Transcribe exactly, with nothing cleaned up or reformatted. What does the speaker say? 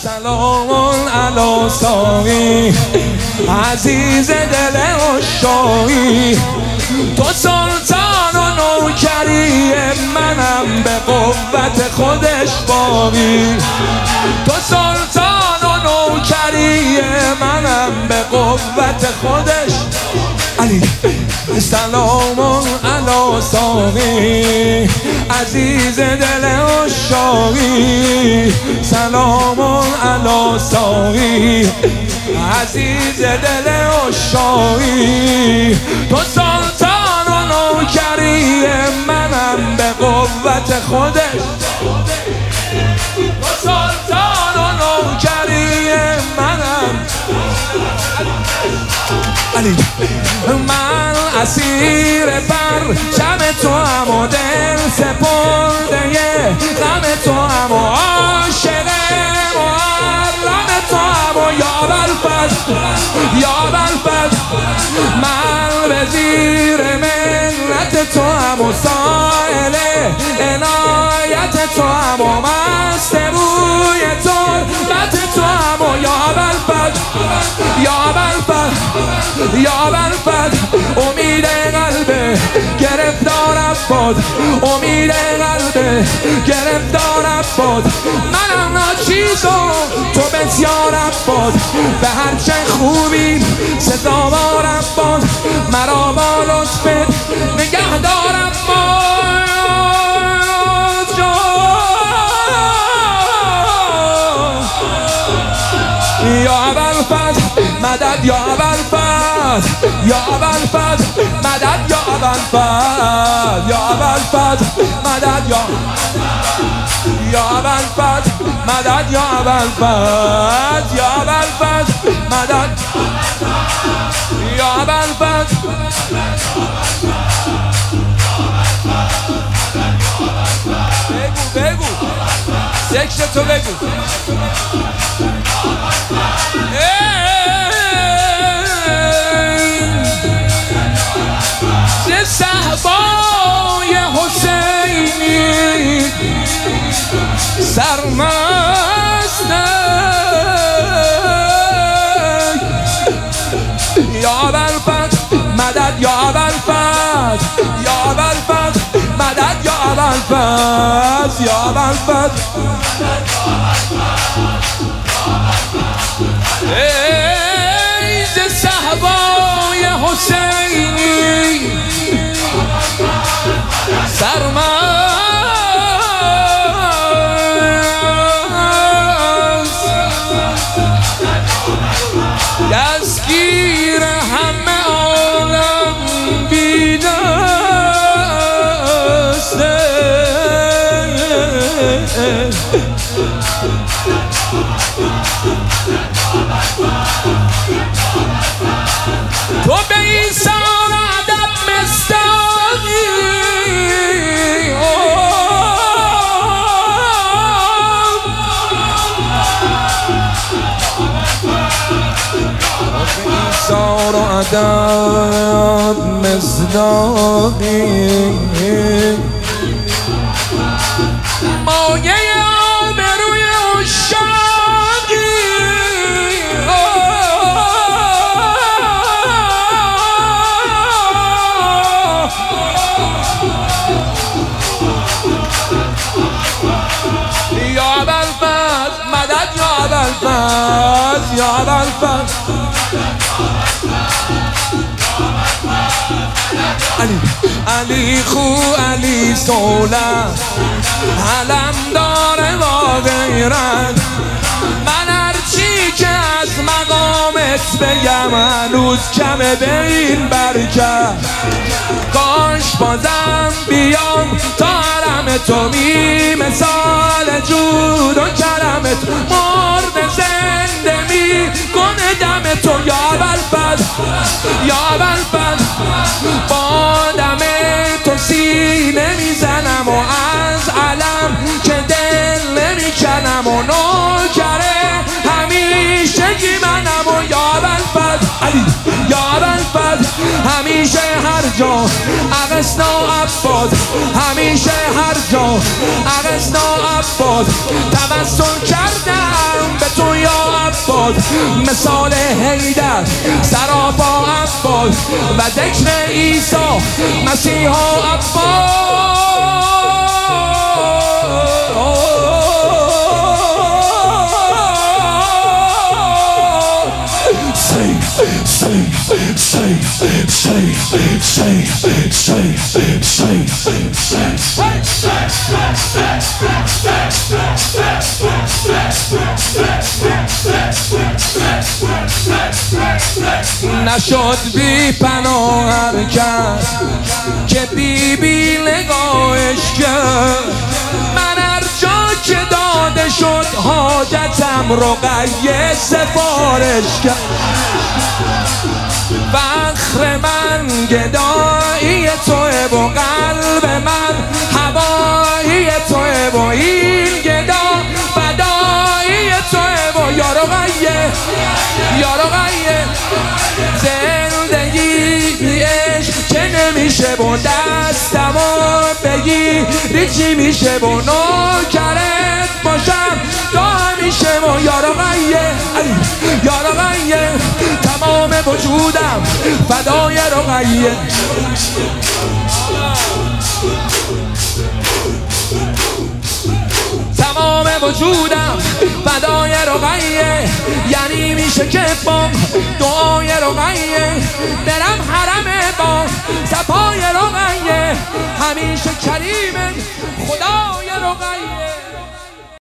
سلام علی ساقی عزیز دل عشاقی، تو سلطان و نوکری منم به قوت خودش باقی. تو سلطان و نوکری منم به قوت خودش علی. سلام علی ساقی عزیز دل عشاقی، سلام علی ساقی عزیز دل عشاقی، تو سلطان و نوکری منم به قوت خودش. تو سلطان و نوکری منم علی. من اسیر پر شب تو هم و دل سپرده غم تو هم و عاشق محرم تو هم و یا بلفت یا بلفت. من به زیر منت تو هم و سائل عنایت تو هم و مست روی تربت تو هم و یا بلفت یا بلفت یا بلفت. امید قلب گرفتار باد، امید قلب گرفتار باد. منم ناچیز و تو بسیار باد، به هرچه خوبی سزاوار باد. مرا با لطفت نگه دارم باد یا ابوالفتح مدد یا ابوالفتح یا ابوالفتح مدد یا ابوالفتح یا ابوالفتح مدد یا یا ابوالفتح مدد یا ابوالفتح یا ابوالفتح مدد یا ابوالفتح. بگو بگو ذکر تو بگو. ز صحبای حسینی سرمستم یا ابوالفتح مدد یا ابوالفتح یا ابوالفتح مدد یا ابوالفتح یا ابوالفتح. ای ز صحبای حسینی سرمست دستگیر همه عالم بیدسته. تو به ایثار ادب مصداقی، ایثار ادب مصداقی، مایه آبروی عشاقی. یا ابوالفتح مدد یا ابوالفتح یا ابوالفتح علی. علی خو علی سوله علم داره با غیرت. من هرچی که از مقامت بگم هنوز کمه به این برکت. کاش بازم بیام تا حرم تو می مثال جود و کرمت مرد زنده می کنه دم تو یا ابوالفتح یا ابوالفتح. با دم تو سینه میزنم و از علم که دل نمیکنم و نوکره همیشگی منم و یا ابوالفتح علی یا ابوالفتح. همیشه هر جا اغسنا عباد، همیشه هر جا اغسنا عباد. توسل کردم به تو شد مثال حیدر سراپا عباس و ذکر عیسی مسیحا عباس. Sing, sing, sing, sing, sing, sing, sing, نشد بی پناه کرد که بی بی نگاهش کرد. من هر جا که داده شد حاجتم رقیه سفارش کرد. فخر من گدایی توه و قلب من هوایی توه و این گدا فدایی توه و یا رقیه یا رقیه. زندگی بی عشق که نمیشه و دستمو بگیری چی میشه و نوکرت باشم تا همیشه و یا رقیه یا رقیه. تمام وجودم فدای رقیه. تمام وجودم فدای رقیه. یعنی میشه که با دعای رقیه برم حرم با صفای رقیه. همیشه کریم خدای رقیه.